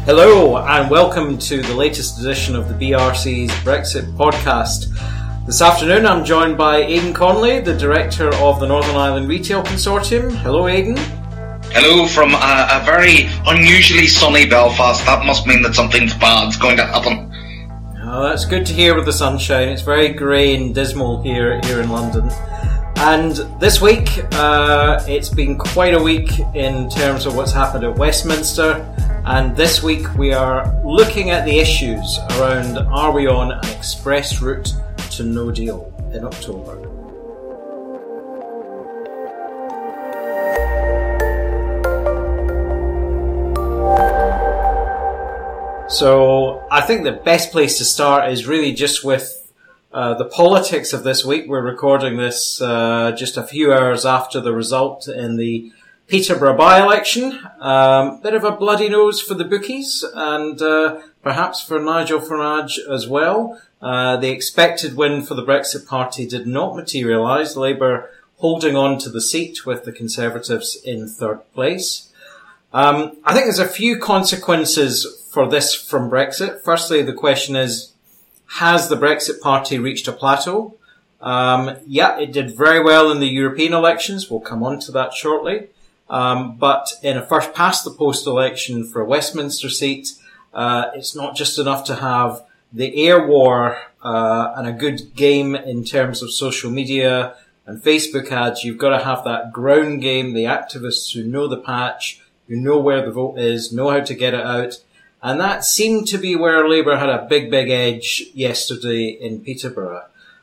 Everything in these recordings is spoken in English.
Hello and welcome to the latest edition of the BRC's Brexit podcast. This afternoon I'm joined by Aidan Connolly, the Director of the Northern Ireland Retail Consortium. Hello Aidan. Hello from a very unusually sunny Belfast. That must mean that something's bad's going to happen. Oh, that's good to hear with the sunshine. It's very grey and dismal here in London. And this week, it's been quite a week in terms of what's happened at Westminster. And this week we are looking at the issues around, are we on an express route to no deal in October? So I think the best place to start is really just with the politics of this week. We're recording this just a few hours after the result in the Peterborough by-election. Bit of a bloody nose for the bookies and perhaps for Nigel Farage as well. The expected win for the Brexit Party did not materialise, Labour holding on to the seat with the Conservatives in third place. I think there's a few consequences for this from Brexit. Firstly, the question is, has the Brexit Party reached a plateau? It did very well in the European elections. We'll come on to that shortly. But in a first past the post election for a Westminster seat, it's not just enough to have the air war, and a good game in terms of social media and Facebook ads. You've got to have that ground game, the activists who know the patch, who know where the vote is, know how to get it out. And that seemed to be where Labour had a big edge yesterday in Peterborough.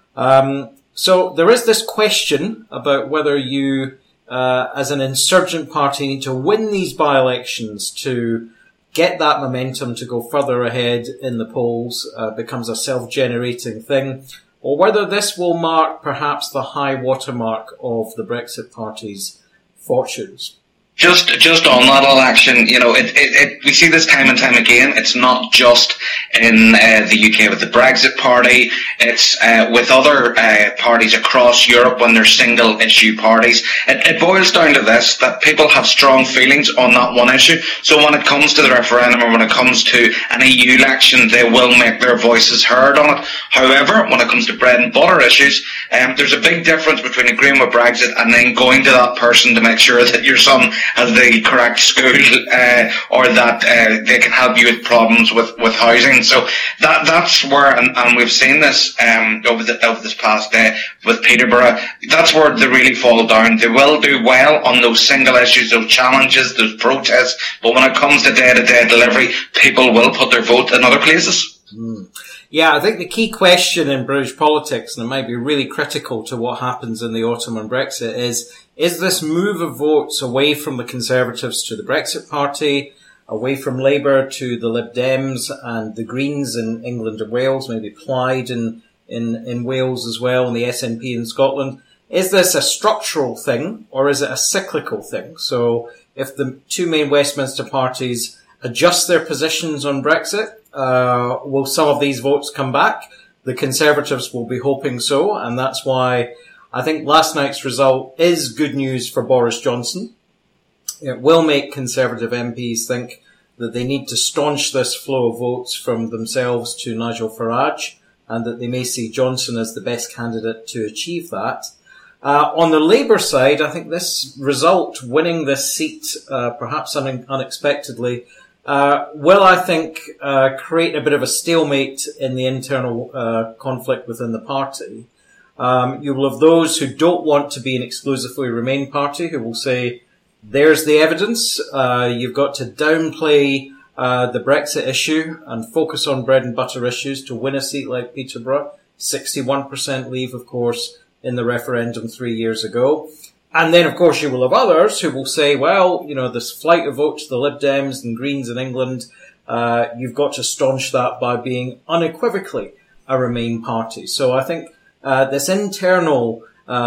So there is this question about whether you, as an insurgent party, need to win these by-elections to get that momentum to go further ahead in the polls, becomes a self-generating thing, or whether this will mark perhaps the high watermark of the Brexit Party's fortunes. Just on that election, we see this time and time again. It's not just in the UK with the Brexit Party. It's with other parties across Europe when they're single issue parties. It boils down to this, that people have strong feelings on that one issue. So when it comes to the referendum or when it comes to an EU election, they will make their voices heard on it. However, when it comes to bread and butter issues, there's a big difference between agreeing with Brexit and then going to that person to make sure that your son has the correct school, or that they can help you with problems with housing. So that's where, and we've seen this over this past day with Peterborough. That's where they really fall down. They will do well on those single issues, those challenges, those protests, but when it comes to day-to-day delivery, people will put their vote in other places. Yeah, I think the key question in British politics, and it might be really critical to what happens in the autumn on Brexit, is this move of votes away from the Conservatives to the Brexit Party, away from Labour to the Lib Dems and the Greens in England and Wales, maybe Plaid in Wales as well, and the SNP in Scotland. Is this a structural thing or is it a cyclical thing? So if the two main Westminster parties adjust their positions on Brexit, will some of these votes come back? The Conservatives will be hoping so, and that's why I think last night's result is good news for Boris Johnson. It will make Conservative MPs think that they need to staunch this flow of votes from themselves to Nigel Farage, and that they may see Johnson as the best candidate to achieve that. On the Labour side, I think this result, winning this seat, perhaps unexpectedly, will, I think, create a bit of a stalemate in the internal conflict within the party. You will have those who don't want to be an exclusively Remain party, who will say, there's the evidence, you've got to downplay the Brexit issue and focus on bread and butter issues to win a seat like Peterborough. 61% leave, of course, in the referendum 3 years ago. And then, of course, you will have others who will say, well, this flight of vote to the Lib Dems and Greens in England, you've got to staunch that by being unequivocally a Remain party. So I think this internal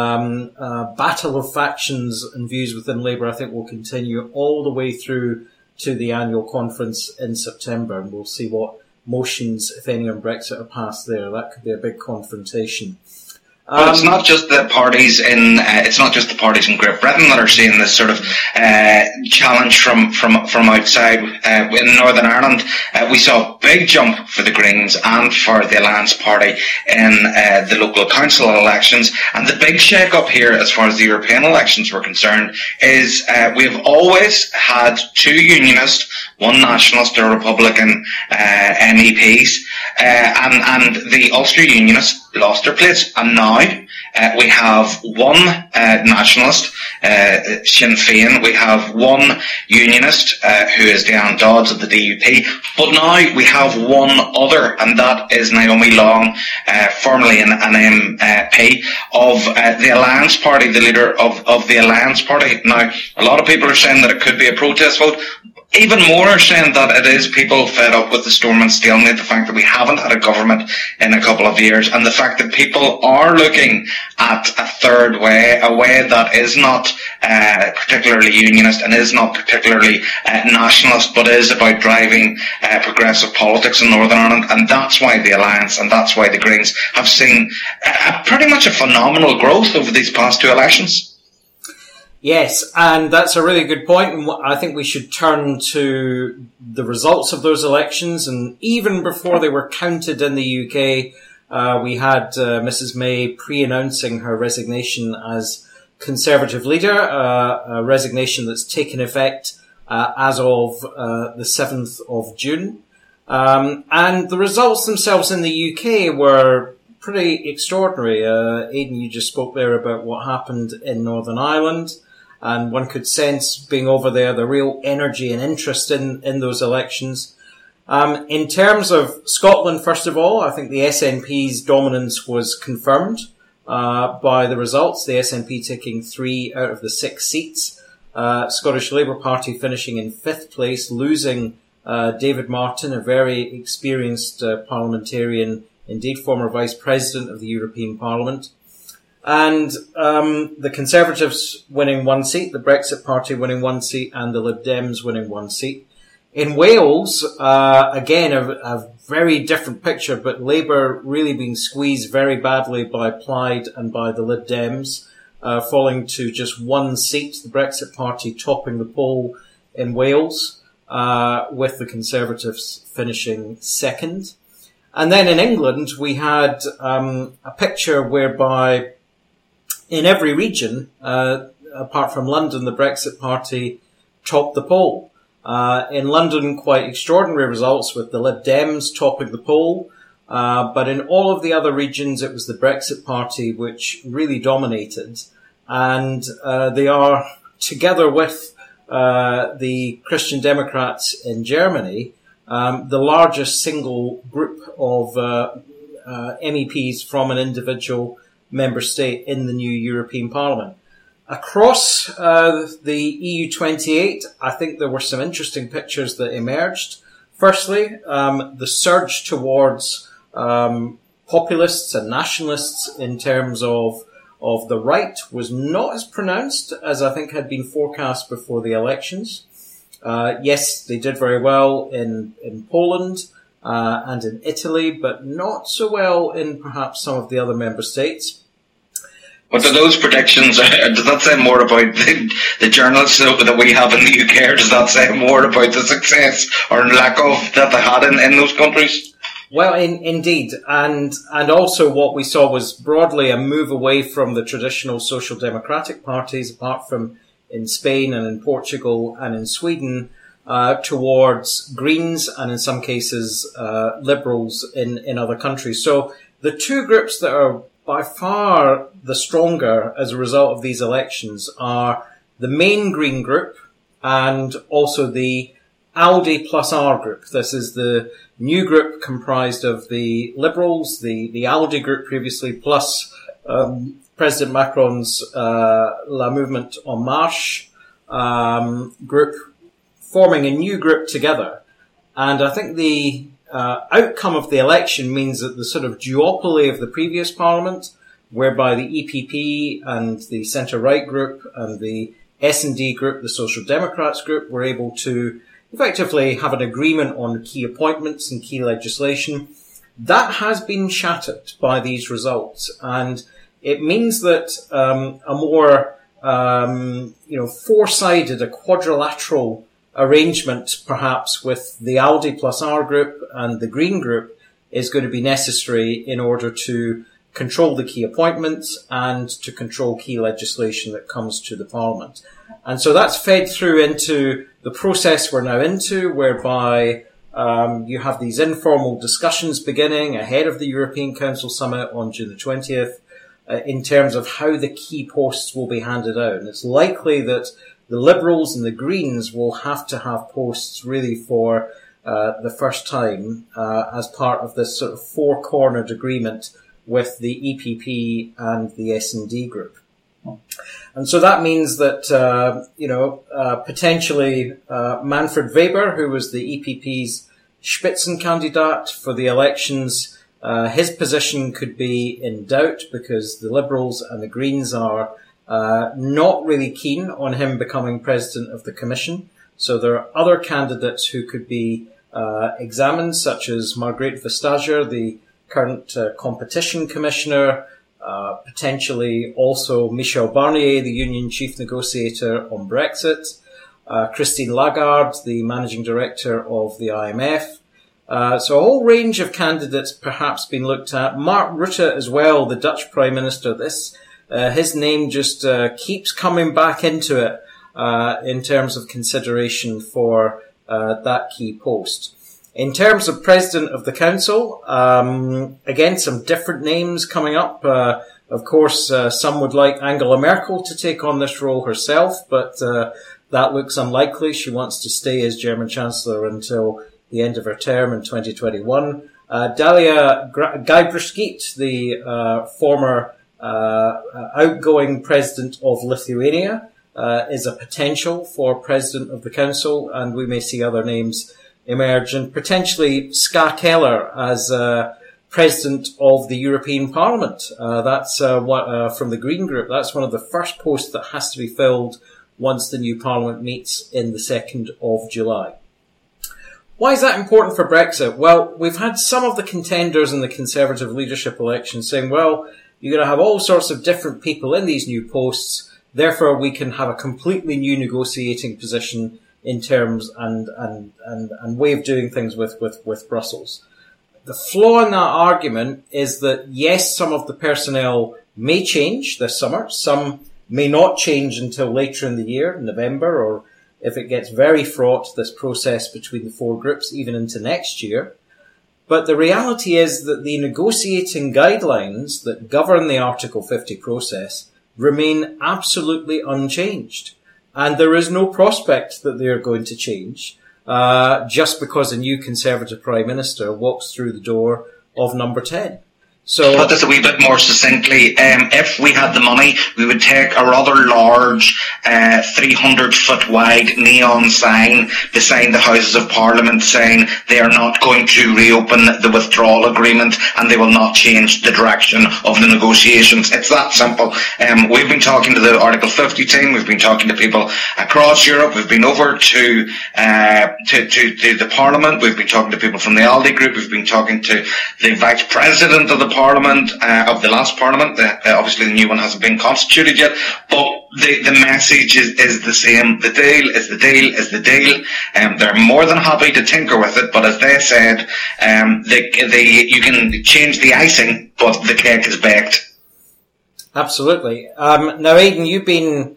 battle of factions and views within Labour, I think, will continue all the way through to the annual conference in September, and we'll see what motions, if any, on Brexit are passed there. That could be a big confrontation. But it's not just the parties in Great Britain that are seeing this sort of challenge from outside. In Northern Ireland, we saw a big jump for the Greens and for the Alliance Party in the local council elections. And the big shake-up here, as far as the European elections were concerned, is we've always had two Unionists, one Nationalist or Republican MEPs, and the Ulster Unionists lost their place, and now we have one Nationalist, Sinn Féin. We have one Unionist, who is Diane Dodds of the DUP. But now we have one other, and that is Naomi Long, formerly an MP of the Alliance Party, the leader of the Alliance Party. Now, a lot of people are saying that it could be a protest vote. Even more are saying that it is people fed up with the Stormont stalemate, the fact that we haven't had a government in a couple of years, and the fact that people are looking at a third way, a way that is not particularly unionist and is not particularly nationalist, but is about driving progressive politics in Northern Ireland. And that's why the Alliance and that's why the Greens have seen pretty much a phenomenal growth over these past two elections. Yes, and that's a really good point, and I think we should turn to the results of those elections. And even before they were counted in the UK, we had Mrs May pre-announcing her resignation as Conservative leader, a resignation that's taken effect as of the 7th of June. And the results themselves in the UK were pretty extraordinary. Aidan, you just spoke there about what happened in Northern Ireland. And one could sense, being over there, the real energy and interest in those elections. In terms of Scotland, first of all, I think the SNP's dominance was confirmed by the results. The SNP taking 3 out of the 6 seats. Scottish Labour Party finishing in 5th place, losing David Martin, a very experienced parliamentarian, indeed former Vice President of the European Parliament. And the Conservatives winning 1 seat, the Brexit Party winning 1 seat, and the Lib Dems winning 1 seat. In Wales, again, a very different picture, but Labour really being squeezed very badly by Plaid and by the Lib Dems, falling to just 1 seat, the Brexit Party topping the poll in Wales, with the Conservatives finishing second. And then in England, we had a picture whereby in every region, apart from London, the Brexit Party topped the poll. In London, quite extraordinary results with the Lib Dems topping the poll. But in all of the other regions, it was the Brexit Party which really dominated. And they are, together with the Christian Democrats in Germany, the largest single group of MEPs from an individual member state in the new European Parliament. Across the EU28, I think there were some interesting pictures that emerged. Firstly, the surge towards populists and nationalists in terms of the right was not as pronounced as I think had been forecast before the elections. Yes, they did very well in Poland and in Italy, but not so well in perhaps some of the other member states. But do those predictions, does that say more about the journalists that we have in the UK, or does that say more about the success or lack of that they had in those countries? Well, indeed. And also what we saw was broadly a move away from the traditional social democratic parties, apart from in Spain and in Portugal and in Sweden, towards Greens and in some cases Liberals in other countries. So the two groups that are by far the stronger as a result of these elections are the main Green group and also the ALDE plus R group. This is the new group comprised of the Liberals, the ALDE group previously, plus President Macron's La Mouvement En Marche group, forming a new group together. And I think the outcome of the election means that the sort of duopoly of the previous parliament, whereby the EPP and the centre-right group and the S&D group, the Social Democrats group, were able to effectively have an agreement on key appointments and key legislation. That has been shattered by these results. And it means that a more four-sided, a quadrilateral arrangement, perhaps with the ALDE plus R group and the Green group, is going to be necessary in order to control the key appointments and to control key legislation that comes to the Parliament. And so that's fed through into the process we're now into, whereby you have these informal discussions beginning ahead of the European Council Summit on June the 20th in terms of how the key posts will be handed out. And it's likely that the Liberals and the Greens will have to have posts really for the first time as part of this sort of four-cornered agreement with the EPP and the S&D group. And so that means that, potentially Manfred Weber, who was the EPP's Spitzenkandidat for the elections, his position could be in doubt because the Liberals and the Greens are not really keen on him becoming president of the Commission. So there are other candidates who could be examined, such as Margrethe Vestager, the current competition commissioner, potentially also Michel Barnier, the union chief negotiator on Brexit, Christine Lagarde, the managing director of the IMF. So a whole range of candidates perhaps being looked at. Mark Rutte as well, the Dutch Prime Minister. His name just keeps coming back into it in terms of consideration for that key post. In terms of President of the Council, again, some different names coming up. Of course, some would like Angela Merkel to take on this role herself, but that looks unlikely. She wants to stay as German Chancellor until the end of her term in 2021. Dalia Grybauskaitė, the former outgoing president of Lithuania, is a potential for President of the Council, and we may see other names emerge, and potentially Ska Keller as President of the European Parliament. That's from the Green Group. That's one of the first posts that has to be filled once the new Parliament meets in the 2nd of July. Why is that important for Brexit? Well, we've had some of the contenders in the Conservative leadership election saying, well, you're going to have all sorts of different people in these new posts, therefore we can have a completely new negotiating position in terms and way of doing things with Brussels. The flaw in that argument is that, yes, some of the personnel may change this summer. Some may not change until later in the year, November, or if it gets very fraught, this process between the four groups, even into next year. But the reality is that the negotiating guidelines that govern the Article 50 process remain absolutely unchanged. And there is no prospect that they are going to change just because a new Conservative Prime Minister walks through the door of number 10. So, put this a wee bit more succinctly, if we had the money, we would take a rather large 300-foot wide neon sign beside the Houses of Parliament saying they are not going to reopen the withdrawal agreement and they will not change the direction of the negotiations. It's that simple. We've been talking to the Article 50 team, we've been talking to people across Europe, we've been over to the Parliament, we've been talking to people from the ALDE group, we've been talking to the Vice President of the Parliament, of the last Parliament. Obviously the new one hasn't been constituted yet, but the message is the same. The deal is the deal is the deal. They're more than happy to tinker with it, but as they said, you can change the icing, but the cake is baked. Absolutely. Now, Aidan, you've been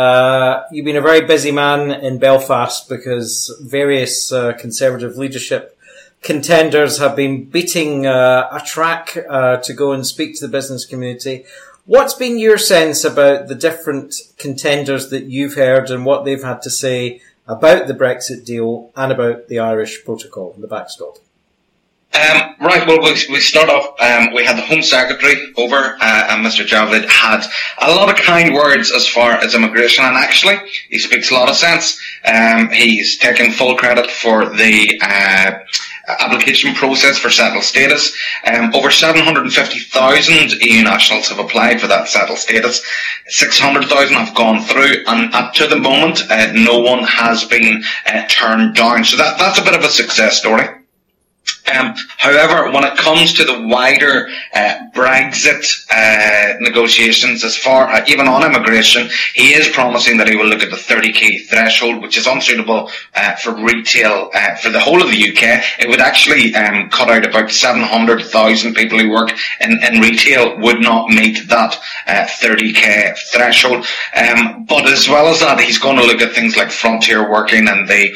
a very busy man in Belfast because various Conservative leadership contenders have been beating a track to go and speak to the business community. What's been your sense about the different contenders that you've heard and what they've had to say about the Brexit deal and about the Irish protocol and the backstop? Right, well, we start off, we had the Home Secretary over, and Mr. Javid had a lot of kind words as far as immigration, and actually, he speaks a lot of sense. He's taken full credit for the application process for settled status. Over 750,000 EU nationals have applied for that settled status. 600,000 have gone through, and up to the moment, no one has been turned down. So that's a bit of a success story. However, when it comes to the wider Brexit negotiations, as far even on immigration, he is promising that he will look at the 30k threshold, which is unsuitable for retail for the whole of the UK. It would actually cut out about 700,000 people who work in retail would not meet that 30k threshold. But as well as that, he's going to look at things like frontier working and the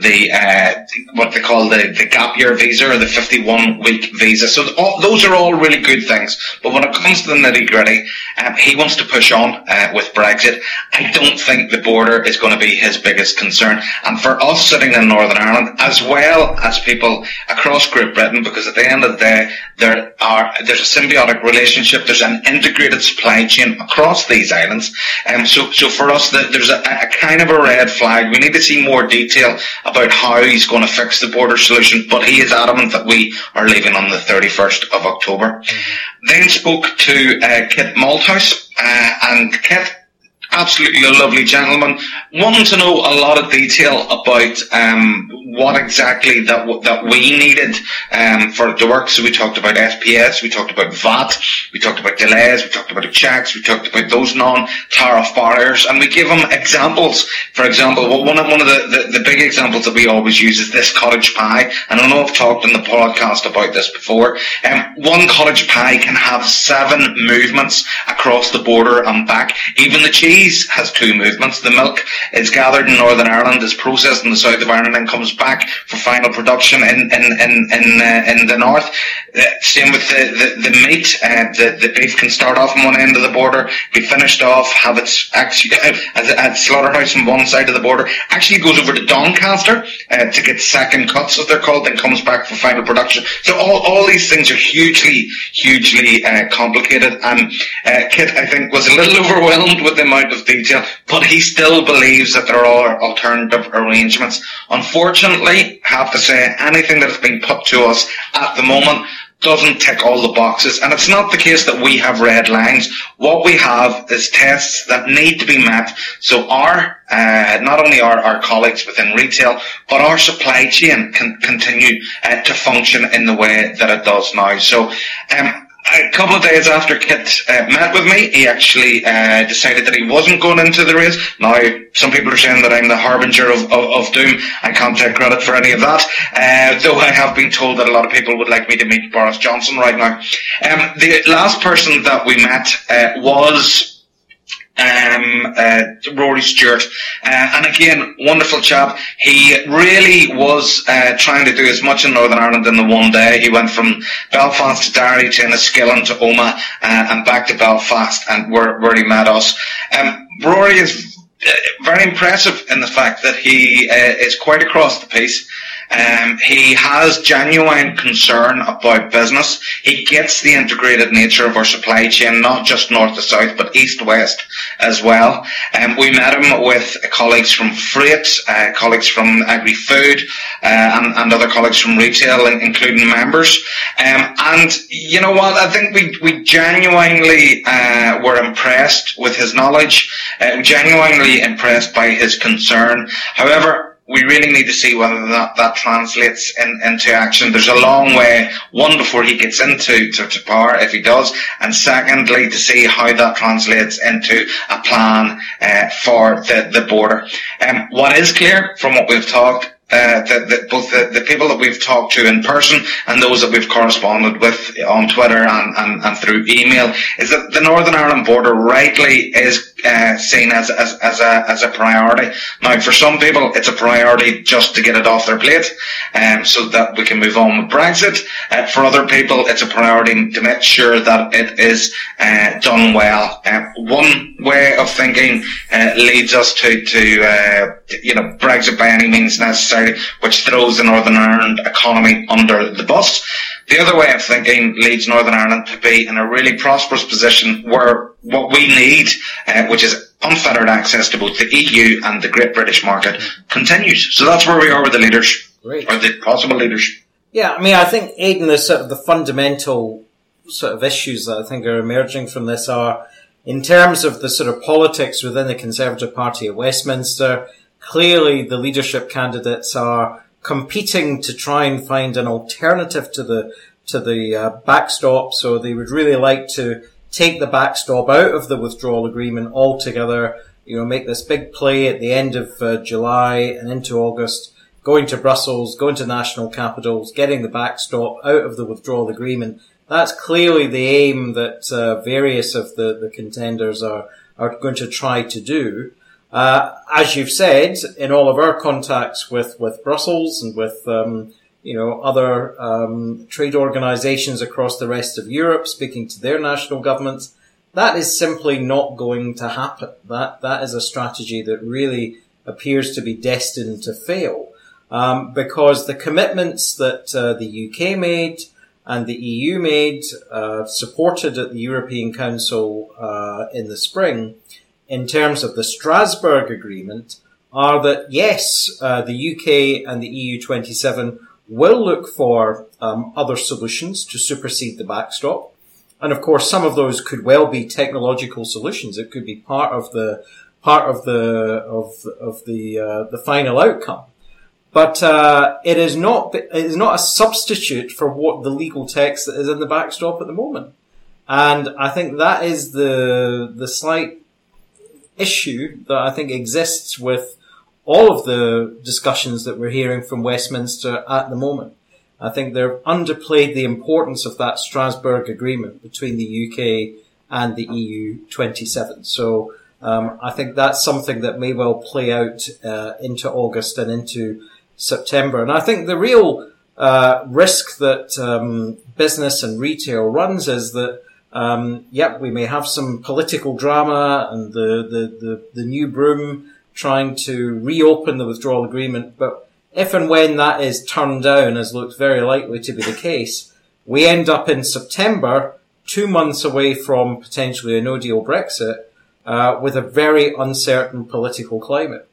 what they call the gap year visa or the 51-week visa. So those are all really good things. But when it comes to the nitty-gritty, he wants to push on with Brexit. I don't think the border is going to be his biggest concern. And for us sitting in Northern Ireland, as well as people across Great Britain, because at the end of the day, there's a symbiotic relationship, there's an integrated supply chain across these islands. So for us, there's a kind of a red flag. We need to see more detail about how he's going to fix the border solution, but he is adamant that we are leaving on the 31st of October. Then spoke to Kit Malthouse, and Kit, absolutely a lovely gentleman, wanted to know a lot of detail about what exactly that we needed for it to work. So we talked about SPS, we talked about VAT, we talked about delays, we talked about checks, we talked about those non-tariff barriers, and we gave him examples. For example, one of the big examples that we always use is this cottage pie, and I know I've talked in the podcast about this before. One cottage pie can have 7 movements across the border and back. Even the cheese has 2 movements. The milk is gathered in Northern Ireland, is processed in the south of Ireland, and comes back for final production in the north. Same with the meat. The beef can start off on one end of the border, be finished off, have its actually at slaughterhouse on one side of the border, actually goes over to Doncaster to get second cuts, as they're called, then comes back for final production. So all these things are hugely complicated, and Kit, I think, was a little overwhelmed with the amount of detail, but he still believes that there are alternative arrangements. Unfortunately, I have to say, anything that has been put to us at the moment doesn't tick all the boxes, and it's not the case that we have red lines. What we have is tests that need to be met, so our not only our colleagues within retail, but our supply chain can continue to function in the way that it does now. So a couple of days after Kit met with me, he actually decided that he wasn't going into the race. Now, some people are saying that I'm the harbinger of doom. I can't take credit for any of that, though I have been told that a lot of people would like me to meet Boris Johnson right now. The last person that we met was Rory Stewart, and again, wonderful chap. He really was trying to do as much in Northern Ireland in the one day. He went from Belfast to Derry to Enniskillen to Omagh and back to Belfast, and where he met us. Rory is very impressive in the fact that he is quite across the piece. He has genuine concern about business. He gets the integrated nature of our supply chain, not just north to south, but east to west as well. We met him with colleagues from freight, colleagues from agri-food, and other colleagues from retail, including members. And you know what? I think we genuinely were impressed with his knowledge, genuinely impressed by his concern. However, we really need to see whether that translates into action. There's a long way, one, before he gets into power, if he does, and secondly, to see how that translates into a plan for the border. What is clear from what we've talked, both the people that we've talked to in person and those that we've corresponded with on Twitter and through email, is that the Northern Ireland border rightly is seen as a priority. Now, for some people, it's a priority just to get it off their plate, so that we can move on with Brexit. For other people, it's a priority to make sure that it is done well. One way of thinking leads us to Brexit by any means necessary, which throws the Northern Ireland economy under the bus. The other way of thinking leads Northern Ireland to be in a really prosperous position where what we need, which is unfettered access to both the EU and the Great British market, continues. So that's where we are with the leaders, Great. Or the possible leaders. Yeah, I mean, I think, Aidan, the fundamental sort of issues that I think are emerging from this are, in terms of the sort of politics within the Conservative Party at Westminster, clearly the leadership candidates are competing to try and find an alternative to the backstop. So they would really like to take the backstop out of the withdrawal agreement altogether, make this big play at the end of July and into August, going to Brussels, going to national capitals, getting the backstop out of the withdrawal agreement. That's clearly the aim that various of the contenders are going to try to do. As you've said, in all of our contacts with Brussels and with other trade organisations across the rest of Europe, speaking to their national governments, that is simply not going to happen. That is a strategy that really appears to be destined to fail, because the commitments that the UK made and the EU made, supported at the European Council in the spring, in terms of the Strasbourg Agreement, are that yes, the UK and the EU 27 will look for other solutions to supersede the backstop, and of course some of those could well be technological solutions. It could be part of the final outcome. But it is not a substitute for what the legal text that is in the backstop at the moment. And I think that is the slight issue that I think exists with all of the discussions that we're hearing from Westminster at the moment. I think they've underplayed the importance of that Strasbourg Agreement between the UK and the EU 27. So I think that's something that may well play out into August and into September. And I think the real risk that business and retail runs is that we may have some political drama and the new broom trying to reopen the withdrawal agreement, but if and when that is turned down, as looks very likely to be the case, we end up in September, 2 months away from potentially a no-deal Brexit, with a very uncertain political climate.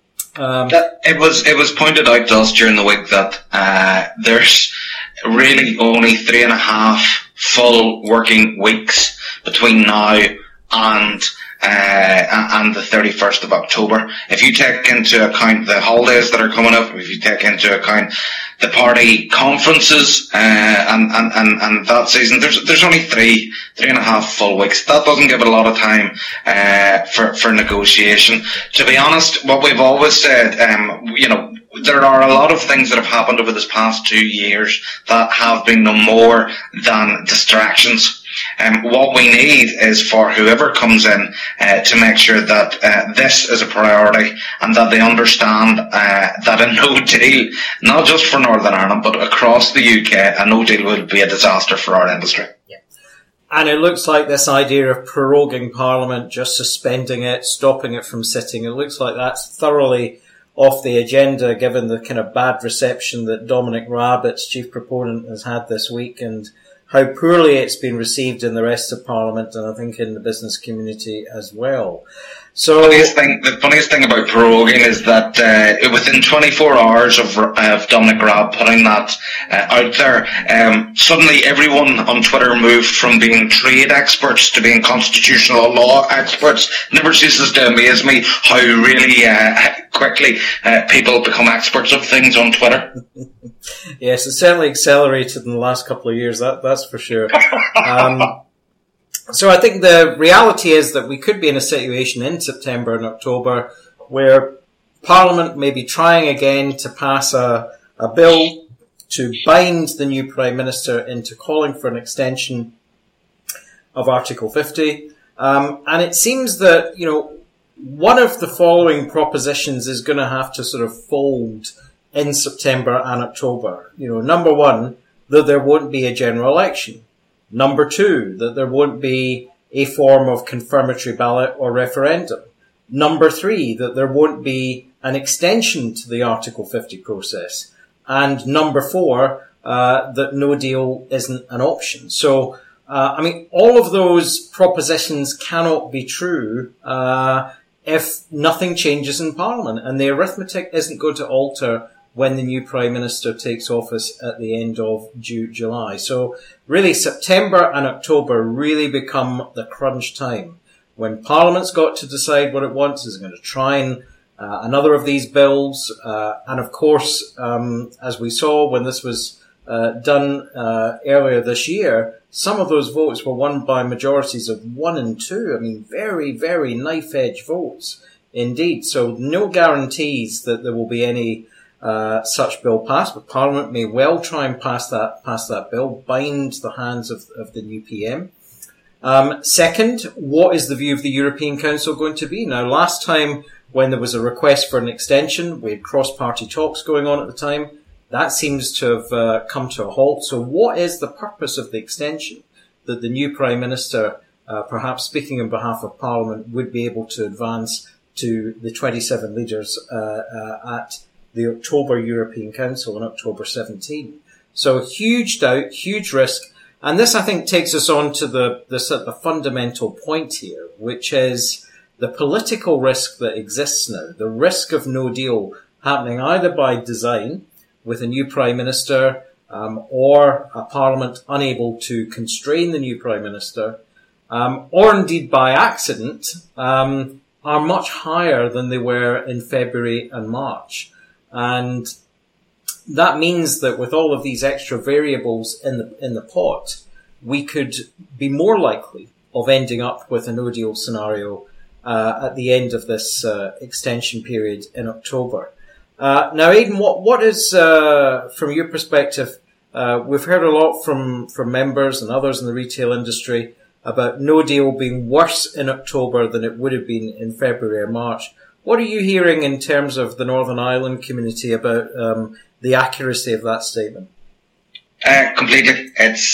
It was pointed out to us during the week that there's really only 3.5 full working weeks between now and the 31st of October. If you take into account the holidays that are coming up, if you take into account the party conferences and that season, there's only 3.5 full weeks. That doesn't give it a lot of time for negotiation. To be honest, what we've always said, there are a lot of things that have happened over this past 2 years that have been no more than distractions. What we need is for whoever comes in to make sure that this is a priority and that they understand that a no deal, not just for Northern Ireland but across the UK, a no deal will be a disaster for our industry. Yeah. And it looks like this idea of proroguing Parliament, just suspending it, stopping it from sitting, it looks like that's thoroughly off the agenda given the kind of bad reception that Dominic Raab, its chief proponent, has had this week, and how poorly it's been received in the rest of Parliament and I think in the business community as well. So the funniest thing about proroguing is that within 24 hours of Dominic Raab putting that out there, suddenly everyone on Twitter moved from being trade experts to being constitutional law experts. It never ceases to amaze me how really quickly people become experts of things on Twitter. Yes, it's certainly accelerated in the last couple of years, that's for sure. So I think the reality is that we could be in a situation in September and October where Parliament may be trying again to pass a bill to bind the new Prime Minister into calling for an extension of Article 50. And it seems that, one of the following propositions is going to have to sort of fold in September and October. Number one, that there won't be a general election. Number two, that there won't be a form of confirmatory ballot or referendum. Number three, that there won't be an extension to the Article 50 process. And number four, that no deal isn't an option. So, all of those propositions cannot be true if nothing changes in Parliament. And the arithmetic isn't going to alter when the new Prime Minister takes office at the end of July. So really September and October really become the crunch time when Parliament's got to decide what it wants. Is it going to try and another of these bills. And of course, as we saw when this was done earlier this year, some of those votes were won by majorities of 1 and 2. I mean, very, very knife-edge votes indeed. So no guarantees that there will be any such bill passed, but Parliament may well try and pass that bill, bind the hands of the new PM. Second, what is the view of the European Council going to be? Now, last time when there was a request for an extension, we had cross-party talks going on at the time. That seems to have come to a halt. So what is the purpose of the extension that the new Prime Minister, perhaps speaking on behalf of Parliament, would be able to advance to the 27 leaders at the October European Council on October 17? So huge doubt, huge risk. And this, I think, takes us on to the fundamental point here, which is the political risk that exists now, the risk of no deal happening either by design, with a new Prime Minister, or a Parliament unable to constrain the new Prime Minister, or indeed by accident, are much higher than they were in February and March. And that means that with all of these extra variables in the pot, we could be more likely of ending up with a no-deal scenario at the end of this extension period in October. Now, Aidan, what is, from your perspective, we've heard a lot from members and others in the retail industry about no deal being worse in October than it would have been in February or March. What are you hearing in terms of the Northern Ireland community about the accuracy of that statement? Completely. It's,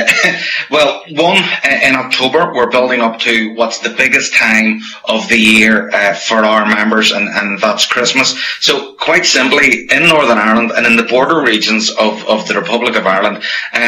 well, in October, we're building up to what's the biggest time of the year for our members, and that's Christmas. So quite simply, in Northern Ireland and in the border regions of the Republic of Ireland,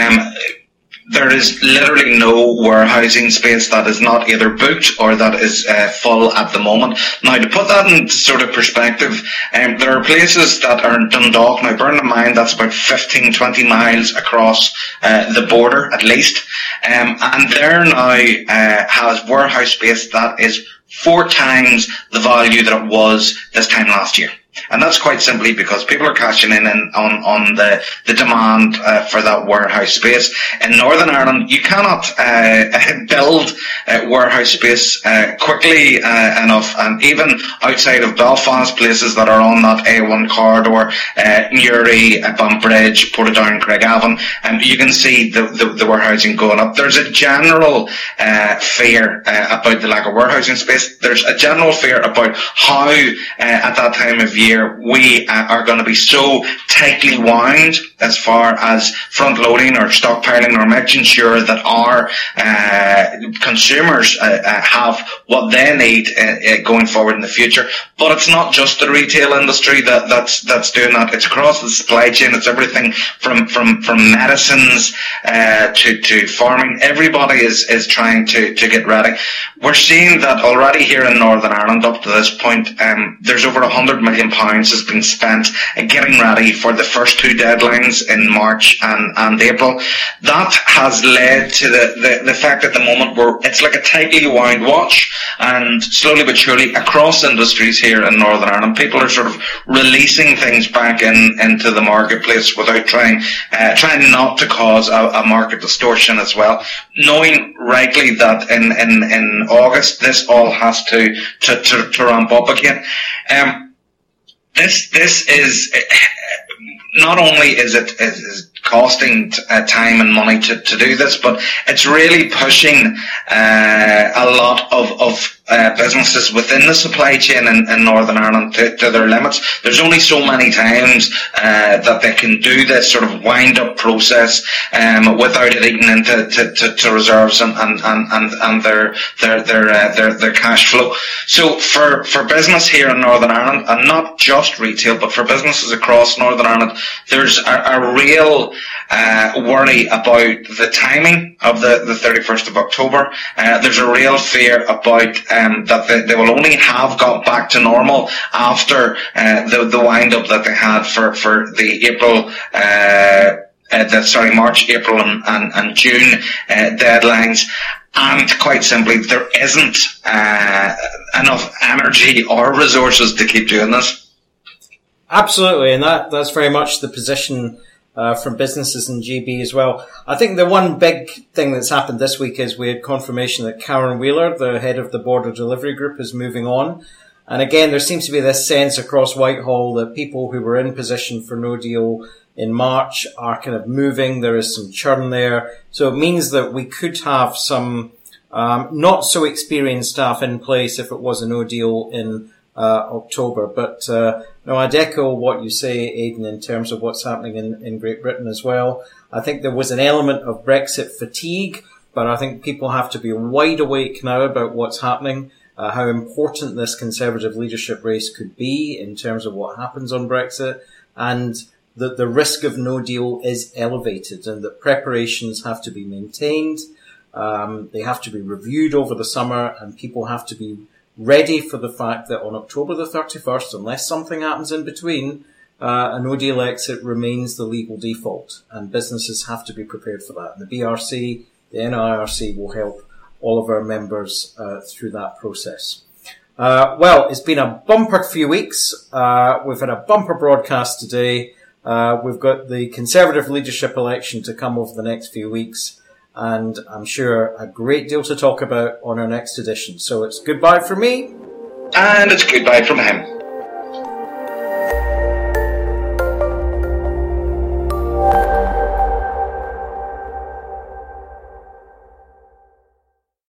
there is literally no warehousing space that is not either booked or that is full at the moment. Now, to put that in sort of perspective, there are places that are in Dundalk. Now, bear in mind, that's about 15, 20 miles across the border, at least. And there now has warehouse space that is 4 times the value that it was this time last year. And that's quite simply because people are cashing in on the demand for that warehouse space. In Northern Ireland, you cannot build warehouse space quickly enough. And even outside of Belfast, places that are on that A1 corridor, Newry, Banbridge, Portadown, Craigavon, you can see the warehousing going up. There's a general fear about the lack of warehousing space. There's a general fear about how at that time of year we are going to be so tightly wound as far as front loading or stockpiling or making sure that our consumers have what they need going forward in the future. But it's not just the retail industry that's doing that. It's across the supply chain. It's everything from medicines to farming. Everybody is trying to get ready. We're seeing that already here in Northern Ireland up to this point. There's over £100 million has been spent getting ready for the first 2 deadlines in March and April. That has led to the fact at the moment where it's like a tightly wound watch, and slowly but surely across industries here in Northern Ireland, people are sort of releasing things back into the marketplace without trying not to cause a market distortion as well, knowing rightly that in August this all has to ramp up again. This is not only is it costing time and money to do this, but it's really pushing a lot of businesses within the supply chain in Northern Ireland to their limits. There's only so many times that they can do this sort of wind up process without it eating into reserves and their cash flow. So for business here in Northern Ireland, and not just retail, but for businesses across Northern Ireland, there's a real worry about the timing of the 31st of October. There's a real fear about that they will only have got back to normal after the wind-up that they had for the April, March, April and June deadlines. And quite simply, there isn't enough energy or resources to keep doing this. Absolutely, and that's very much the position from businesses in GB as well. I think the one big thing that's happened this week is we had confirmation that Karen Wheeler, the head of the Border Delivery Group, is moving on. And again, there seems to be this sense across Whitehall that people who were in position for no deal in March are kind of moving. There is some churn there. So it means that we could have some not so experienced staff in place if it was a no deal in October. But no, I'd echo what you say, Aidan, in terms of what's happening in Great Britain as well. I think there was an element of Brexit fatigue, but I think people have to be wide awake now about what's happening, how important this Conservative leadership race could be in terms of what happens on Brexit, and that the risk of no deal is elevated and that preparations have to be maintained. They have to be reviewed over the summer, and people have to be ready for the fact that on October the 31st, unless something happens in between, a no-deal exit remains the legal default, and businesses have to be prepared for that. And the BRC, the NIRC will help all of our members through that process. Well, it's been a bumper few weeks. We've had a bumper broadcast today. We've got the Conservative leadership election to come over the next few weeks, and I'm sure a great deal to talk about on our next edition. So it's goodbye from me. And it's goodbye from him.